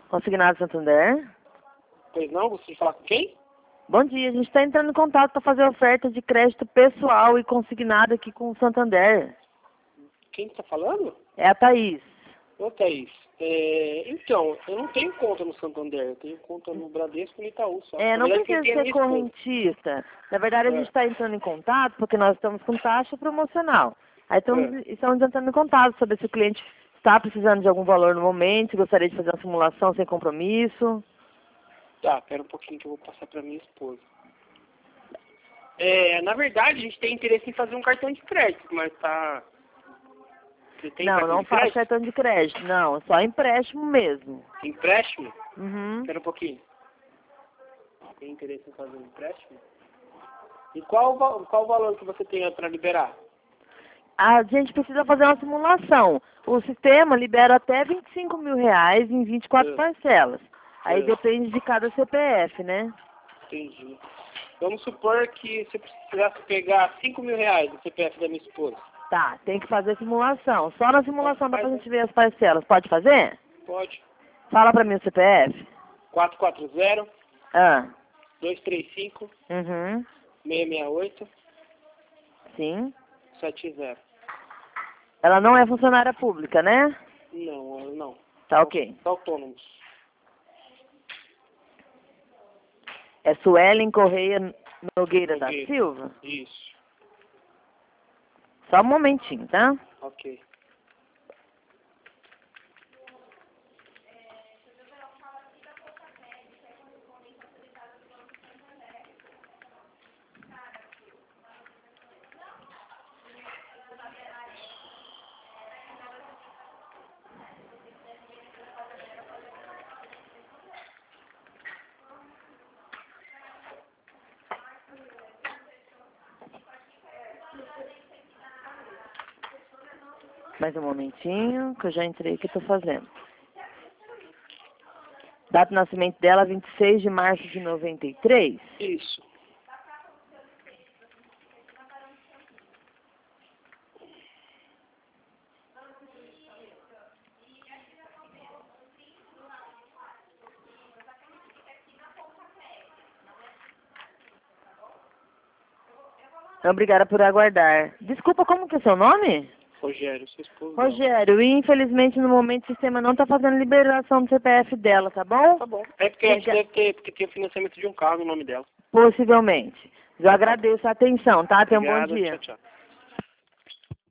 Consignado Santander. Pois não, você fala com quem? Bom dia, a gente está entrando em contato para fazer oferta de crédito pessoal e consignado aqui com o Santander. Quem está falando? É a Thaís. Ô, Thaís. Então, eu não tenho conta no Santander, eu tenho conta no Bradesco e no Itaú só. Não Na verdade, precisa quem tem é ser minha esposa. correntista. Na verdade, a gente está entrando em contato porque nós estamos com taxa promocional. Aí estamos entrando em contato sobre se o cliente está precisando de algum valor no momento, se gostaria de fazer uma simulação sem compromisso. Tá, pera um pouquinho que eu vou passar para minha esposa. Na verdade, a gente tem interesse em fazer um cartão de crédito, mas tá... Você tem cartão Não de faço crédito? cartão de crédito, não. Só empréstimo mesmo. Empréstimo? Uhum. Espera um pouquinho. Tem interesse em fazer um empréstimo? E qual o valor que você tem para liberar? A gente precisa fazer uma simulação. O sistema libera até R$25 mil em 24 parcelas. Aí depende de cada CPF, né? Entendi. Vamos supor que você precisasse pegar R$5 mil do CPF da minha esposa. Tá, tem que fazer simulação. Só na simulação dá pra gente ver as parcelas. Pode fazer? Pode. Fala pra mim o CPF. 440 Ah. 235 Uhum. 668 Sim. 70. Ela não é funcionária pública, né? Não, não. Tá ok. Autônomos. É Suelen Correia Nogueira da Silva? Isso. Só um momentinho, tá? Ok. Mais um momentinho, que eu já entrei aqui e tô fazendo. Data de nascimento dela, 26 de março de 93? Isso. Obrigada por aguardar. Desculpa, como que é seu nome? Rogério, sua esposa. Rogério, e infelizmente no momento o sistema não está fazendo liberação do CPF dela, tá bom? Tá bom. É porque a gente deve ter, porque tem o financiamento de um carro no nome dela. Possivelmente. Eu agradeço a atenção, tá? Tenha um bom Obrigado, dia. tchau, tchau.